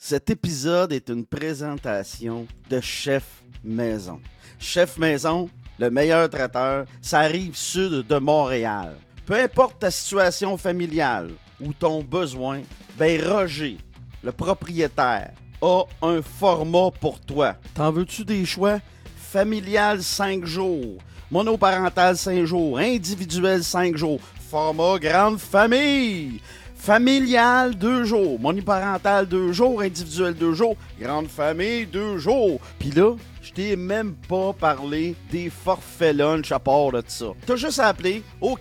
Cet épisode est une présentation de Chef Maison. Chef Maison, le meilleur traiteur, ça arrive sud de Montréal. Peu importe ta situation familiale ou ton besoin, Roger, le propriétaire, a un format pour toi. T'en veux-tu des choix? Familial 5 jours, monoparental 5 jours, individuel 5 jours, format grande famille. Familial, 2 jours. Monoparental, 2 jours. Individuel, 2 jours. Grande famille, 2 jours. Puis là, je t'ai même pas parlé des forfaits lunch à part de ça. T'as juste à appeler au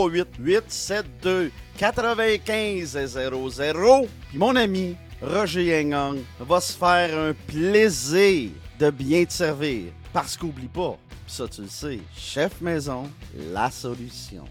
438-872-9500. Puis mon ami Roger Yengang va se faire un plaisir de bien te servir. Parce qu'oublie pas, pis ça tu le sais, Chef Maison, la solution.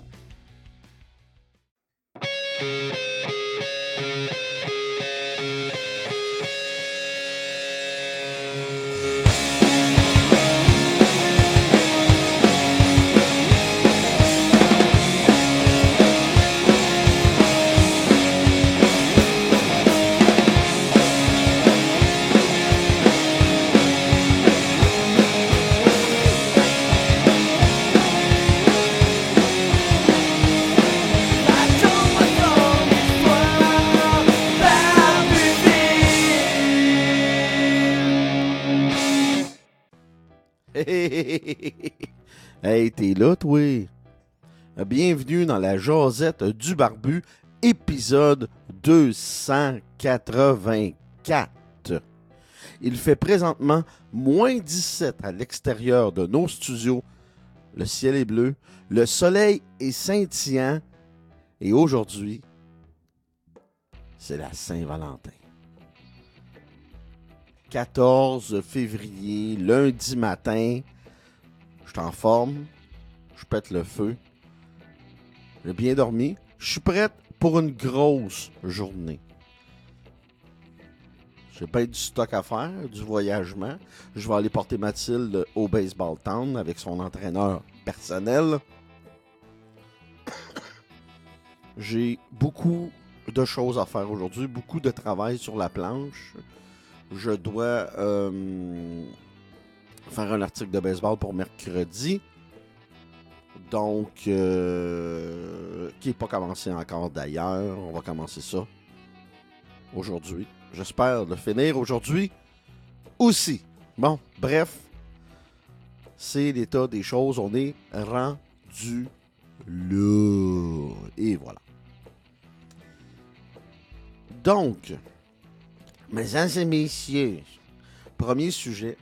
Hey, t'es là, toi? Bienvenue dans la jasette du barbu, épisode 284. Il fait présentement moins 17 à l'extérieur de nos studios. Le ciel est bleu, le soleil est scintillant et aujourd'hui, c'est la Saint-Valentin. 14 février, lundi matin, je suis en forme, je pète le feu, j'ai bien dormi, je suis prête pour une grosse journée. J'ai pas du stock à faire, du voyagement. Je vais aller porter Mathilde au Baseball Town avec son entraîneur personnel. J'ai beaucoup de choses à faire aujourd'hui, beaucoup de travail sur la planche. Je dois faire un article de baseball pour mercredi. Donc, qui n'est pas commencé encore d'ailleurs. On va commencer ça aujourd'hui. J'espère le finir aujourd'hui aussi. Bon, bref, c'est l'état des choses. On est rendu là. Et voilà. Donc, mesdames et messieurs, premier sujet,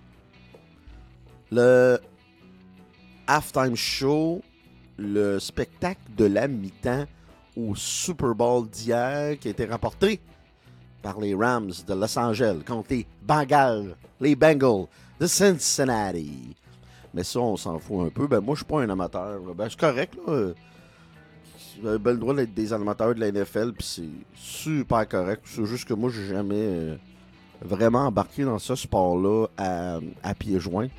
le halftime show, le spectacle de la mi-temps au Super Bowl d'hier qui a été rapporté par les Rams de Los Angeles contre les Bengals de Cincinnati. Mais ça, on s'en fout un peu. Ben moi, je suis pas un amateur. Ben, c'est correct, là. Vous avez bien le droit d'être des amateurs de la NFL, puis c'est super correct. C'est juste que moi, j'ai jamais vraiment embarqué dans ce sport-là à pieds joints.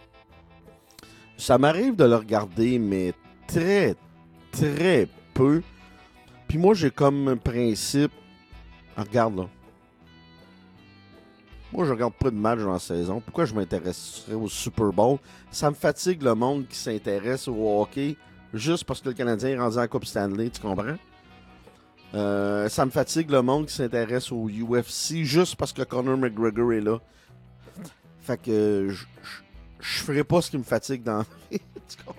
Ça m'arrive de le regarder, mais très, très peu. Puis moi, j'ai comme principe... regarde, là. Moi, je regarde peu de matchs dans la saison. Pourquoi je m'intéresserais au Super Bowl? Ça me fatigue le monde qui s'intéresse au hockey juste parce que le Canadien est rendu en Coupe Stanley, tu comprends? Ça me fatigue le monde qui s'intéresse au UFC juste parce que Conor McGregor est là. Fait que je ferai pas ce qui me fatigue dans la vie, tu comprends?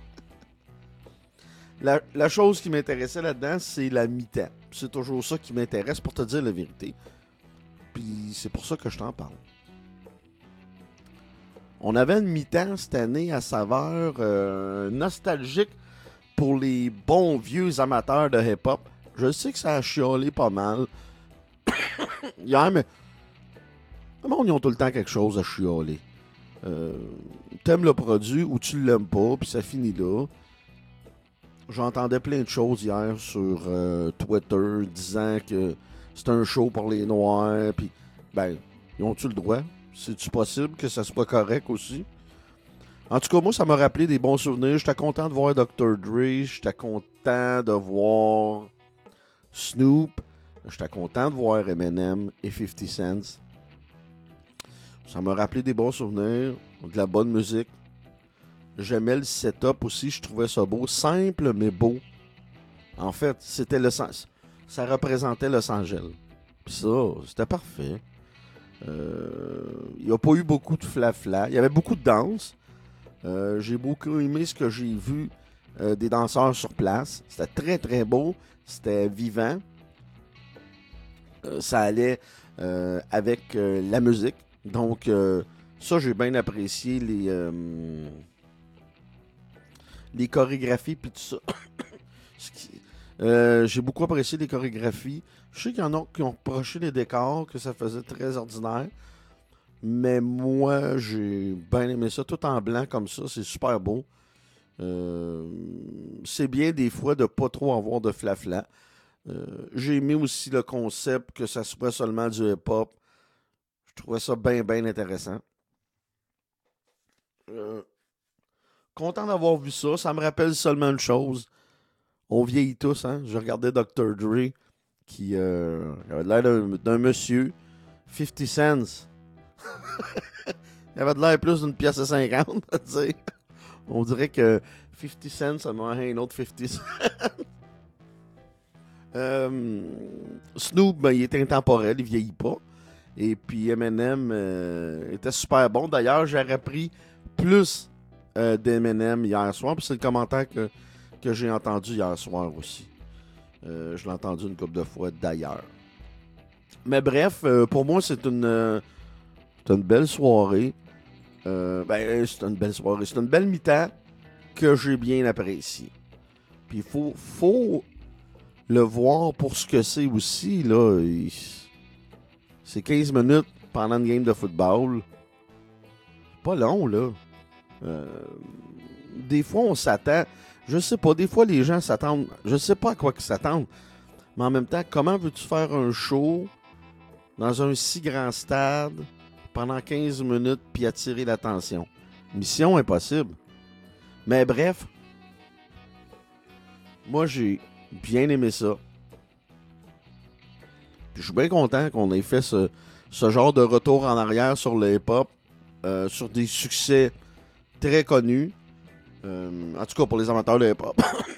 La chose qui m'intéressait là-dedans, c'est la mi-temps. C'est toujours ça qui m'intéresse, pour te dire la vérité. Puis c'est pour ça que je t'en parle. On avait une mi-temps cette année à saveur nostalgique pour les bons vieux amateurs de hip-hop. Je sais que ça a chiolé pas mal. Hier, mais le monde, ils ont tout le temps quelque chose à chioler. T'aimes le produit ou tu l'aimes pas, puis ça finit là. J'entendais plein de choses hier sur Twitter disant que c'est un show pour les Noirs, puis ben, ils ont-tu le droit? C'est-tu possible que ça soit correct aussi? En tout cas, moi, ça m'a rappelé des bons souvenirs. J'étais content de voir Dr. Dre, j'étais content de voir Snoop. J'étais content de voir Eminem et 50 Cent. Ça m'a rappelé des bons souvenirs, de la bonne musique. J'aimais le setup aussi, je trouvais ça beau. Simple, mais beau. En fait, c'était ça représentait Los Angeles. Puis ça, c'était parfait. Il n'y a pas eu beaucoup de flafla. Il y avait beaucoup de danse. J'ai beaucoup aimé ce que j'ai vu des danseurs sur place. C'était très, très beau. C'était vivant. Ça allait avec la musique. Donc, ça, j'ai bien apprécié les chorégraphies puis tout ça. J'ai beaucoup apprécié les chorégraphies. Je sais qu'il y en a qui ont reproché les décors, que ça faisait très ordinaire. Mais moi, j'ai bien aimé ça. Tout en blanc comme ça, c'est super beau. C'est bien des fois de pas trop avoir de flafla. J'ai aimé aussi le concept que ça soit seulement du hip-hop. Je trouvais ça bien, bien intéressant. Content d'avoir vu ça. Ça me rappelle seulement une chose. On vieillit tous, hein. Je regardais Dr. Dre qui avait l'air d'un monsieur. 50 cents. Il avait l'air plus d'une pièce de 50. T'sais. On dirait que 50 cents, ça m'a un autre 50 cents. Snoop, ben, il est intemporel, il vieillit pas. Et puis Eminem était super bon. D'ailleurs, j'aurais pris plus d'Eminem hier soir. Puis c'est le commentaire que j'ai entendu hier soir aussi. Je l'ai entendu une couple de fois d'ailleurs. Mais bref, pour moi, c'est une belle soirée. C'est une belle soirée. C'est une belle mi-temps que j'ai bien appréciée. Puis il faut le voir pour ce que c'est aussi. Là. C'est 15 minutes pendant une game de football. Pas long, là. Des fois, on s'attend. Je sais pas, des fois, les gens s'attendent. Je sais pas à quoi ils s'attendent. Mais en même temps, comment veux-tu faire un show dans un si grand stade pendant 15 minutes puis attirer l'attention? Mission impossible. Mais bref, moi, j'ai bien aimé ça. Puis je suis bien content qu'on ait fait ce genre de retour en arrière sur le hip-hop, sur des succès très connus. En tout cas, pour les amateurs de hip-hop.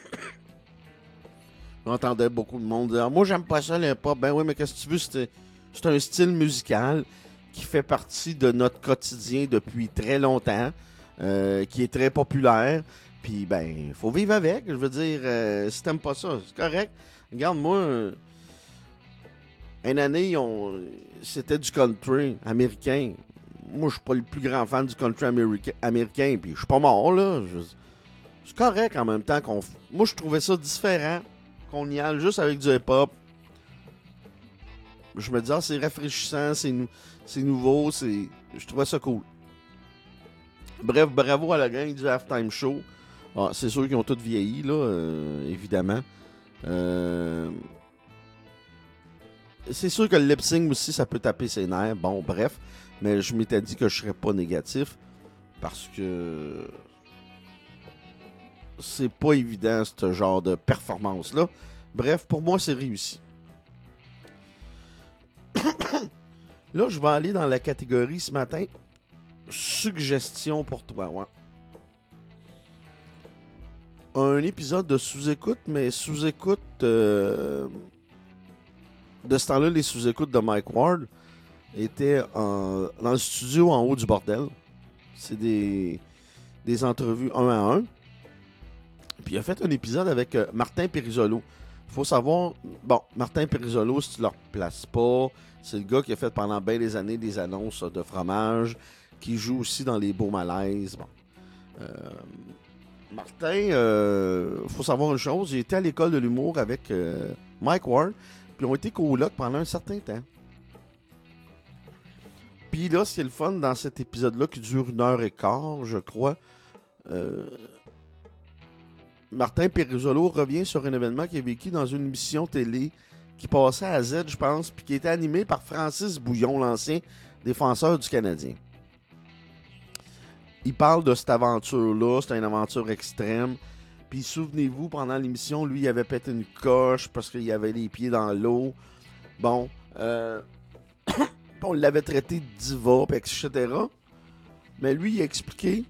J'entendais beaucoup de monde dire « Moi, j'aime pas ça, le hip-hop. » Ben oui, mais qu'est-ce que tu veux? C'est un style musical qui fait partie de notre quotidien depuis très longtemps, qui est très populaire. Puis, ben, il faut vivre avec. Je veux dire, si t'aimes pas ça, c'est correct. Regarde, moi, une année, c'était du country américain. Moi, je suis pas le plus grand fan du country américain, puis je suis pas mort, là. C'est correct en même temps qu'on... Moi, je trouvais ça différent, qu'on y aille juste avec du hip-hop. Je me disais, c'est rafraîchissant, c'est nouveau, je trouvais ça cool. Bref, bravo à la gang du Halftime Show. Ah, c'est sûr qu'ils ont tous vieilli, là, évidemment. C'est sûr que le lip-sync aussi, ça peut taper ses nerfs. Bon, bref. Mais je m'étais dit que je serais pas négatif. Parce que c'est pas évident, ce genre de performance-là. Bref, pour moi, c'est réussi. Là, je vais aller dans la catégorie ce matin. Suggestion pour toi, ouais. Un épisode de sous-écoute, mais sous-écoute... de ce temps-là, les sous-écoutes de Mike Ward étaient dans le studio en haut du bordel. C'est des entrevues 1 à 1. Puis il a fait un épisode avec Martin Périsolo. Il faut savoir, bon, Martin Périsolo, si tu ne le replaces pas, c'est le gars qui a fait pendant bien des années des annonces de fromage, qui joue aussi dans les Beaux Malaises. Bon. Martin, faut savoir une chose, il était à l'école de l'humour avec Mike Ward, puis ils ont été colocs pendant un certain temps. Puis là, ce qui est le fun dans cet épisode-là, qui dure 1h15, je crois, Martin Périsolo revient sur un événement qu'il a vécu dans une émission télé qui passait à Z, je pense, puis qui était animé par Francis Bouillon, l'ancien défenseur du Canadien. Il parle de cette aventure-là, c'était une aventure extrême. Puis souvenez-vous, pendant l'émission, lui, il avait pété une coche parce qu'il avait les pieds dans l'eau. Bon, on l'avait traité de diva, etc. Mais lui, il a expliqué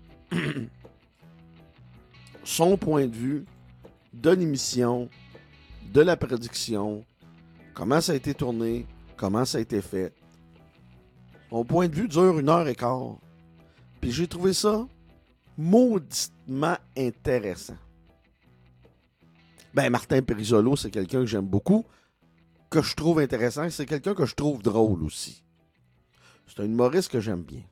son point de vue de l'émission, de la production, comment ça a été tourné, comment ça a été fait. Mon point de vue dure 1h15. Puis j'ai trouvé ça mauditement intéressant. Ben, Martin Perisolo, c'est quelqu'un que j'aime beaucoup, que je trouve intéressant. C'est quelqu'un que je trouve drôle aussi. C'est un humoriste que j'aime bien.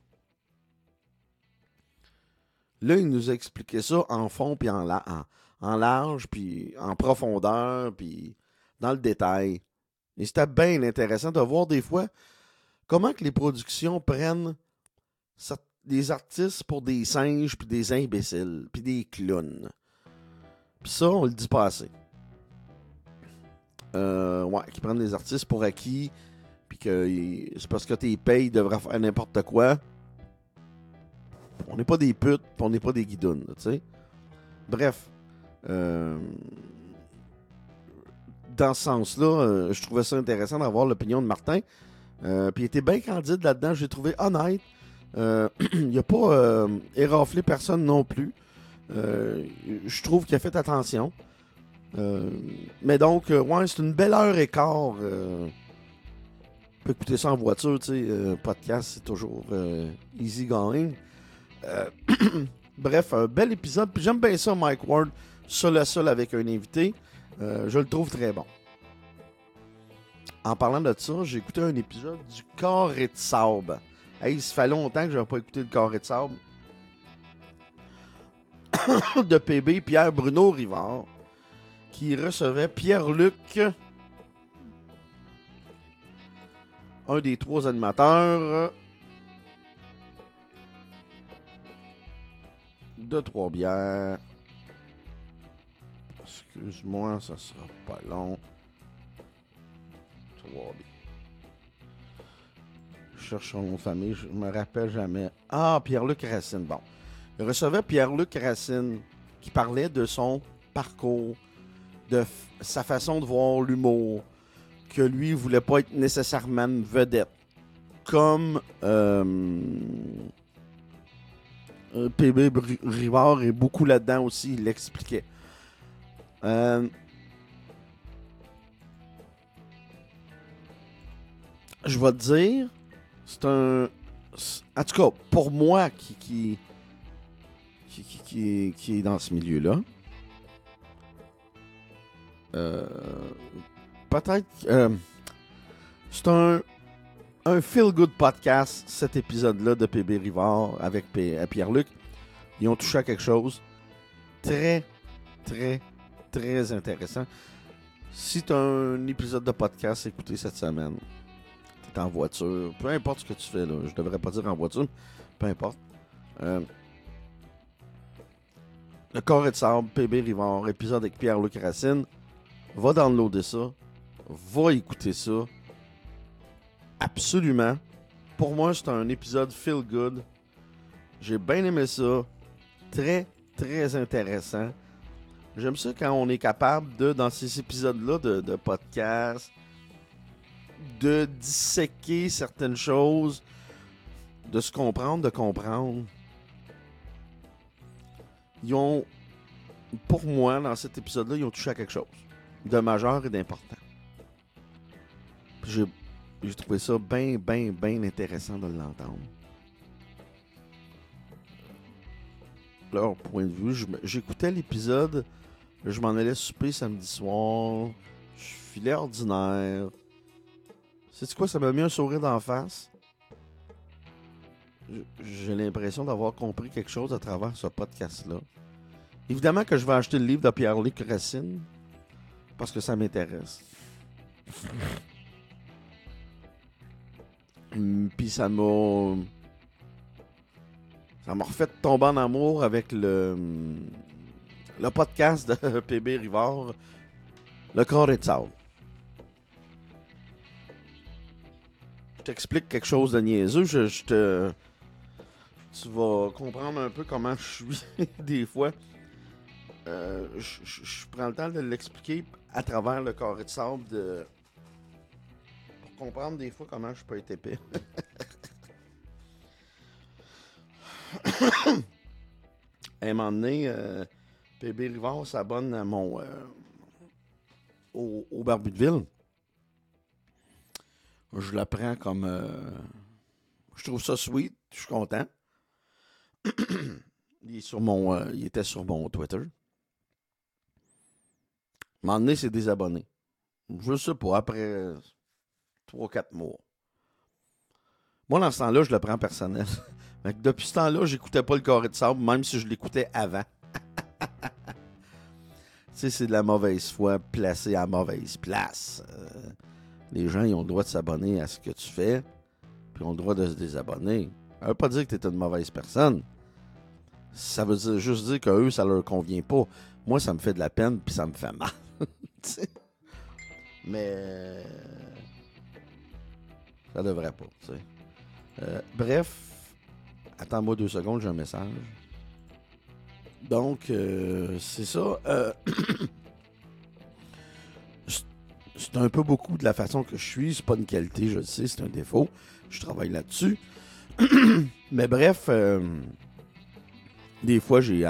Là, il nous a expliqué ça en fond, puis en large, puis en profondeur, puis dans le détail. Et c'était bien intéressant de voir des fois comment que les productions prennent des artistes pour des singes, puis des imbéciles, puis des clowns. Puis ça, on le dit pas assez. Ouais, qui prennent des artistes pour acquis, puis que c'est parce que t'es payes, ils devraient faire n'importe quoi. On n'est pas des putes, puis on n'est pas des guidounes, tu sais. Bref. Dans ce sens-là, je trouvais ça intéressant d'avoir l'opinion de Martin. Puis il était bien candide là-dedans, j'ai trouvé honnête. Il n'a pas éraflé personne non plus. Je trouve qu'il a fait attention. Mais donc, ouais, c'est une belle heure et quart. On peut écouter ça en voiture, tu sais. Podcast, c'est toujours easy going. Bref, un bel épisode. Puis j'aime bien ça, Mike Ward, seul à seul avec un invité. Je le trouve très bon. En parlant de ça, j'ai écouté un épisode du Carré de sable. Hey, ça fait longtemps que je n'avais pas écouté le Carré de sable. De PB Pierre Bruno Rivard, qui recevait Pierre-Luc, un des 3 animateurs de Trois-Bières. Excuse-moi, ça sera pas long. Je cherche son nom de famille, je me rappelle jamais. Ah, Pierre-Luc Racine, bon. Il recevait Pierre-Luc Racine, qui parlait de son parcours, de sa façon de voir l'humour, que lui, il voulait pas être nécessairement une vedette. Comme PB Rivard est beaucoup là-dedans aussi, il l'expliquait. Je vais te dire, c'est un... En tout cas, pour moi qui est dans ce milieu-là, peut-être... c'est un feel-good podcast, cet épisode-là de PB Rivard avec Pierre-Luc. Ils ont touché à quelque chose très, très, très intéressant. Si tu as un épisode de podcast écouté cette semaine, tu es en voiture, peu importe ce que tu fais, là, je devrais pas dire en voiture, peu importe. Le Carré de sable, PB Rivard, épisode avec Pierre-Luc Racine. Va downloader ça. Va écouter ça. Absolument. Pour moi, c'est un épisode feel good. J'ai bien aimé ça. Très, très intéressant. J'aime ça quand on est capable de, dans ces épisodes-là de podcast, de disséquer certaines choses, de se comprendre, de comprendre. Ils ont, pour moi, dans cet épisode-là, ils ont touché à quelque chose de majeur et d'important. J'ai trouvé ça bien, bien, bien intéressant de l'entendre. Leur point de vue, j'écoutais l'épisode, je m'en allais souper samedi soir, je filais ordinaire. Sais-tu quoi, ça m'a mis un sourire d'en face. J'ai l'impression d'avoir compris quelque chose à travers ce podcast-là. Évidemment que je vais acheter le livre de Pierre-Luc Racine, parce que ça m'intéresse. Puis ça m'a refait tomber en amour avec le podcast de PB Rivard, Le Carré de sable. Je t'explique quelque chose de niaiseux. Tu vas comprendre un peu comment je suis des fois. Je prends le temps de l'expliquer à travers Le Carré de sable comprendre des fois comment je peux être épais. À un moment donné, PB Rivard s'abonne à mon... au Barbu de Ville. Je le prends comme... je trouve ça sweet. Je suis content. Il était sur mon Twitter. À un moment donné, c'est désabonné. Je sais pas, après 3-4 mois. Moi, dans ce temps-là, je le prends personnel. Depuis ce temps-là, j'écoutais pas le Carré de sable, même si je l'écoutais avant. Tu sais, c'est de la mauvaise foi placée à mauvaise place. Les gens, ils ont le droit de s'abonner à ce que tu fais, puis ils ont le droit de se désabonner. Ça veut pas dire que tu es une mauvaise personne. Ça veut juste dire qu'à eux, ça leur convient pas. Moi, ça me fait de la peine, puis ça me fait mal. Mais ça devrait pas, tu sais. Bref, attends-moi 2 secondes, j'ai un message. Donc, c'est ça. C'est un peu beaucoup de la façon que je suis. C'est pas une qualité, je le sais, c'est un défaut. Je travaille là-dessus. Mais bref, des fois, je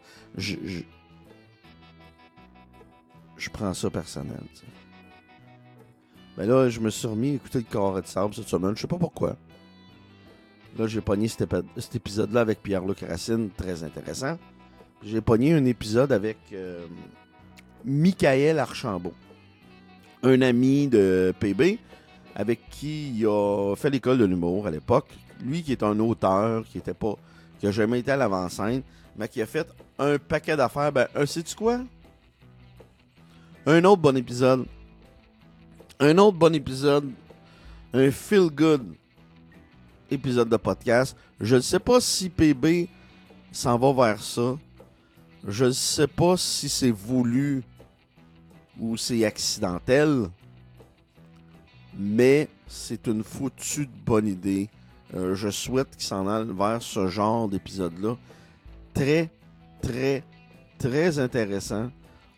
prends ça personnel. T'sais. Mais là, je me suis remis à écouter le Carré de sable cette semaine. Je sais pas pourquoi. Là, j'ai pogné cet épisode-là avec Pierre-Luc Racine, très intéressant. J'ai pogné un épisode avec Michael Archambault, un ami de PB, avec qui il a fait l'école de l'humour à l'époque. Lui qui est un auteur, qui a jamais été à l'avant-scène, mais qui a fait un paquet d'affaires. Sais-tu quoi? Un autre bon épisode. Un feel-good épisode de podcast. Je ne sais pas si PB s'en va vers ça. Je ne sais pas si c'est voulu ou c'est accidentel. Mais c'est une foutue de bonne idée. Je souhaite qu'il s'en aille vers ce genre d'épisode-là. Très, très, très intéressant.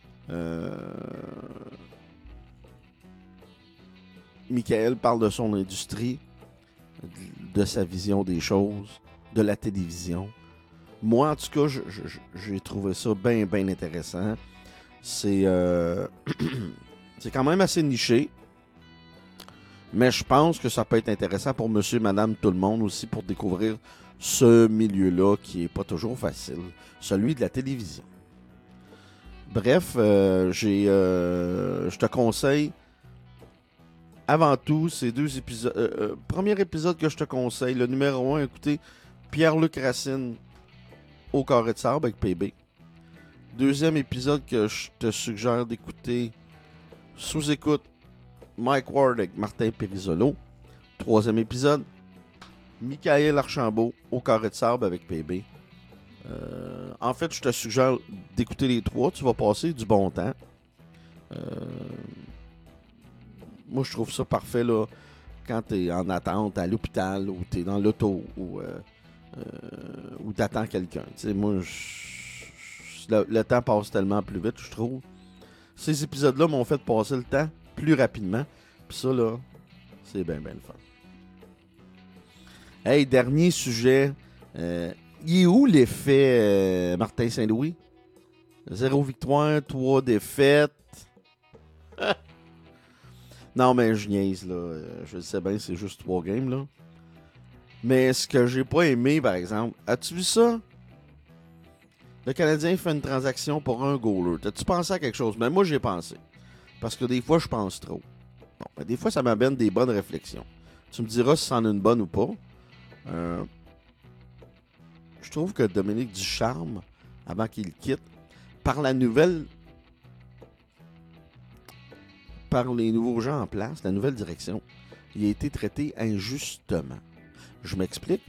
Michael parle de son industrie, de sa vision des choses, de la télévision. Moi, en tout cas, j'ai trouvé ça bien, bien intéressant. C'est c'est quand même assez niché. Mais je pense que ça peut être intéressant pour monsieur, madame, tout le monde aussi pour découvrir ce milieu-là qui n'est pas toujours facile. Celui de la télévision. Bref, je te conseille avant tout ces 2 épisodes. Premier épisode que je te conseille, le numéro 1, écoutez, Pierre-Luc Racine au Carré de sable avec PB. Deuxième épisode que je te suggère d'écouter, sous-écoute, Mike Ward avec Martin Périsolo. Troisième épisode, Michael Archambault au Carré de sable avec PB. En fait, je te suggère d'écouter les 3. Tu vas passer du bon temps. Moi, je trouve ça parfait là, quand tu es en attente à l'hôpital ou tu es dans l'auto ou tu attends quelqu'un. T'sais, moi, le temps passe tellement plus vite, je trouve. Ces épisodes-là m'ont fait passer le temps plus rapidement. Puis ça, là, c'est bien, bien le fun. Hey, dernier sujet. Il est où l'effet Martin Saint-Louis? 0 victoire, 3 défaites. Non, mais je niaise, là. Je le sais bien, c'est juste 3 games, là. Mais ce que j'ai pas aimé, par exemple, as-tu vu ça? Le Canadien fait une transaction pour un goaler. T'as-tu pensé à quelque chose? Mais moi, j'ai pensé. Parce que des fois, je pense trop. Bon, ben, des fois, ça m'amène des bonnes réflexions. Tu me diras si c'en est une bonne ou pas. Je trouve que Dominique Ducharme, avant qu'il quitte, par les nouveaux gens en place, la nouvelle direction, il a été traité injustement. Je m'explique.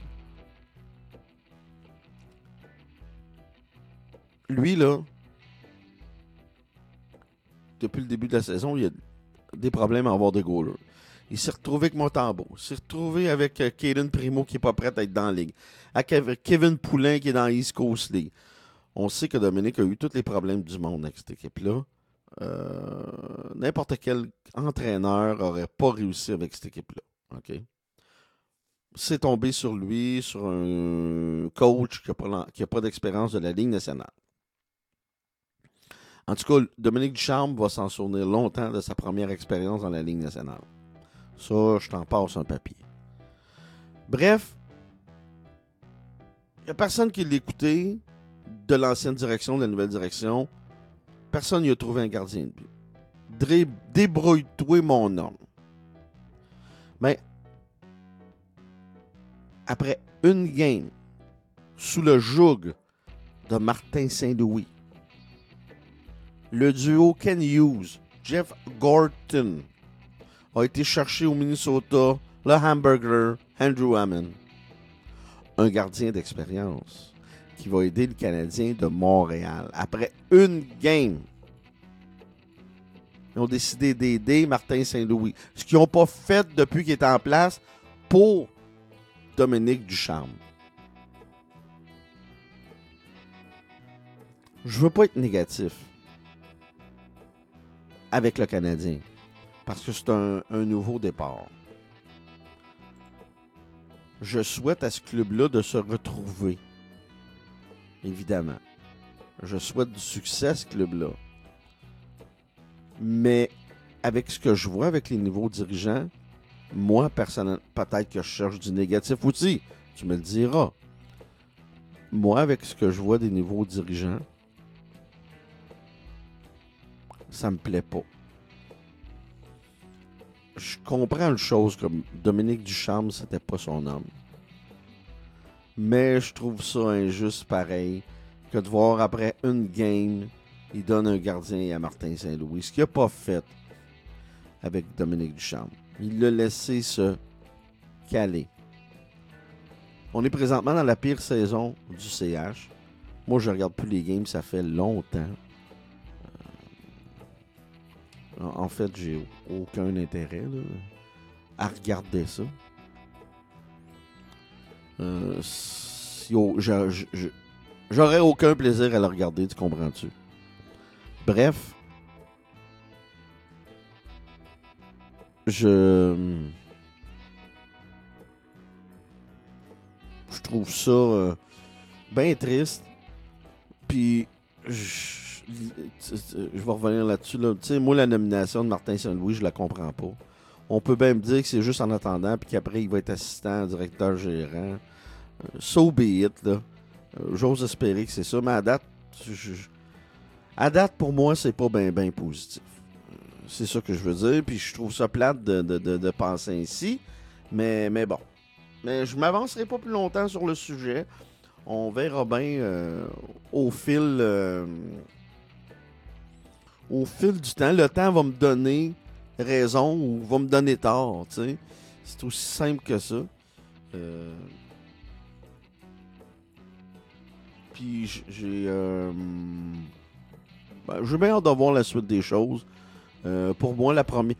Lui, là, depuis le début de la saison, il a des problèmes à avoir des goalers. Il s'est retrouvé avec Montembeault. Il s'est retrouvé avec Caden Primo qui n'est pas prêt à être dans la ligue. Avec Kevin Poulin qui est dans East Coast League. On sait que Dominique a eu tous les problèmes du monde avec cette équipe-là. n'importe quel entraîneur n'aurait pas réussi avec cette équipe-là. OK? C'est tombé sur lui, sur un coach qui n'a pas d'expérience de la Ligue nationale. En tout cas, Dominique Ducharme va s'en souvenir longtemps de sa première expérience dans la Ligue nationale. Ça, je t'en passe un papier. Bref, il n'y a personne qui l'écoutait de l'ancienne direction, de la nouvelle direction. Personne n'y a trouvé un gardien de but. Débrouille-toi, mon homme. Mais après une game sous le joug de Martin Saint-Louis, le duo Ken Hughes, Jeff Gorton a été cherché au Minnesota, le hamburger Andrew Hammond. Un gardien d'expérience qui va aider le Canadien de Montréal. Après une game, ils ont décidé d'aider Martin Saint-Louis. Ce qu'ils n'ont pas fait depuis qu'il est en place pour Dominique Ducharme. Je veux pas être négatif avec le Canadien parce que c'est un nouveau départ. Je souhaite à ce club-là de se retrouver. Évidemment. Je souhaite du succès à ce club-là. Mais avec ce que je vois avec les nouveaux dirigeants, moi, personnellement, peut-être que je cherche du négatif aussi. Tu me le diras. Moi, avec ce que je vois des nouveaux dirigeants, ça me plaît pas. Je comprends une chose comme Dominique Ducharme, c'était pas son homme. Mais je trouve ça injuste pareil que de voir après une game, il donne un gardien à Martin Saint-Louis. Ce qu'il n'a pas fait avec Dominique Ducharme. Il l'a laissé se caler. On est présentement dans la pire saison du CH. Moi, je regarde plus les games, ça fait longtemps. En fait, j'ai aucun intérêt là, à regarder ça. J'aurais aucun plaisir à le regarder, tu comprends-tu? Bref, je trouve ça bien triste. Puis, je vais revenir là-dessus. Là. Tu sais, moi, la nomination de Martin Saint-Louis, je la comprends pas. On peut bien me dire que c'est juste en attendant, puis qu'après, il va être assistant, directeur, gérant. So be it, là. J'ose espérer que c'est ça, mais à date, pour moi, c'est pas bien positif. C'est ça que je veux dire, puis je trouve ça plate de penser ainsi, mais bon. Mais je m'avancerai pas plus longtemps sur le sujet. On verra bien au fil du temps. Le temps va me donner raison ou va me donner tort, tu sais. C'est aussi simple que ça. Puis j'ai bien hâte de voir la suite des choses. Pour moi, la première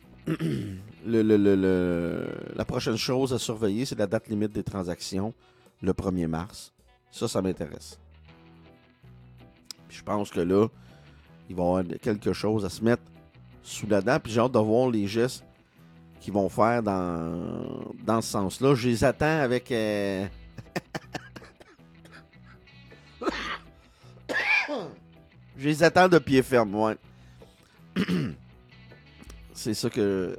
la prochaine chose à surveiller, c'est la date limite des transactions, le 1er mars. Ça m'intéresse. Puis je pense que là, il va y avoir quelque chose à se mettre sous la dent. Puis j'ai hâte de voir les gestes qu'ils vont faire dans ce sens-là. Je les attends avec... Je les attends de pied ferme, ouais. C'est ça que...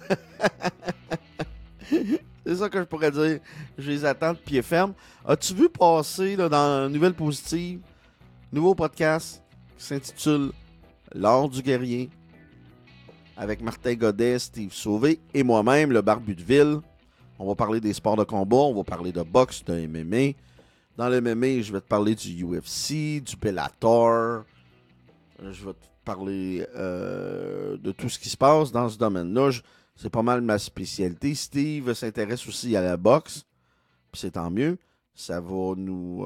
C'est ça que je pourrais dire. Je les attends de pied ferme. As-tu vu passer là, dans Nouvelle Positive, nouveau podcast qui s'intitule L'Art du guerrier avec Martin Godet, Steve Sauvé et moi-même, le Barbu de Ville. On va parler des sports de combat, on va parler de boxe, de MMA. Dans le MMA, je vais te parler du UFC, du Bellator. Je vais te parler de tout ce qui se passe dans ce domaine-là. C'est pas mal ma spécialité. Steve s'intéresse aussi à la boxe. Puis c'est tant mieux. Ça va nous...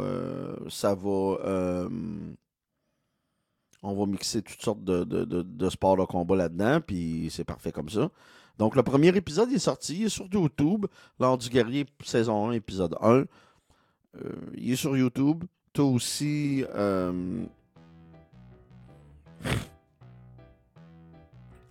on va mixer toutes sortes de sports de combat là-dedans. Puis c'est parfait comme ça. Donc le premier épisode est sorti. Il est sur YouTube. L'Art du guerrier, saison 1, épisode 1. Il est sur YouTube. T'as aussi...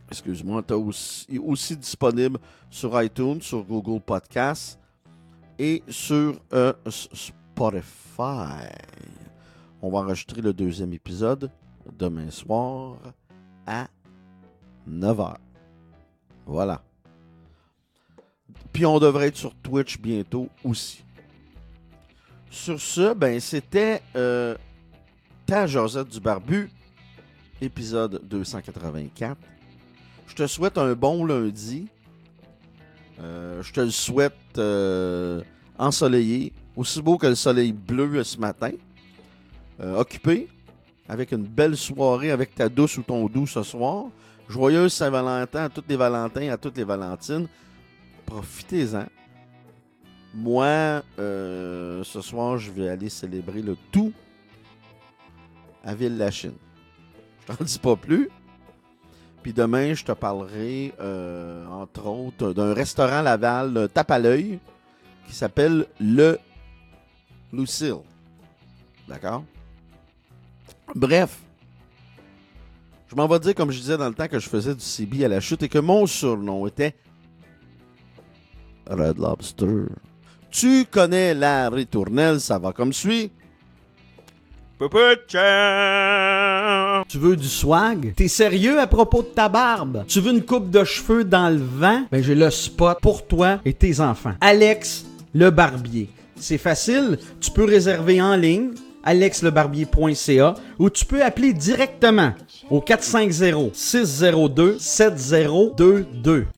excuse-moi, tu as aussi disponible sur iTunes, sur Google Podcasts et sur Spotify. On va enregistrer le 2e épisode demain soir à 9h. Voilà. Puis on devrait être sur Twitch bientôt aussi. Sur ce, c'était Ta Josette du Barbu, épisode 284. Je te souhaite un bon lundi. Je te le souhaite ensoleillé, aussi beau que le soleil bleu ce matin. Occupé, avec une belle soirée avec ta douce ou ton doux ce soir. Joyeuse Saint-Valentin à tous les Valentins, à toutes les Valentines. Profitez-en. Moi, ce soir, je vais aller célébrer le tout à Ville-la-Chine. Je t'en dis pas plus. Puis demain, je te parlerai, entre autres, d'un restaurant Laval, tape à l'œil, qui s'appelle Le Lucille. D'accord? Bref, je m'en vais dire, comme je disais dans le temps que je faisais du CB à la chute, et que mon surnom était Red Lobster. Tu connais la ritournelle, ça va comme suit. Tu veux du swag? T'es sérieux à propos de ta barbe? Tu veux une coupe de cheveux dans le vent? Ben j'ai le spot pour toi et tes enfants. Alex le Barbier. C'est facile, tu peux réserver en ligne, alexlebarbier.ca, ou tu peux appeler directement au 450-602-7022.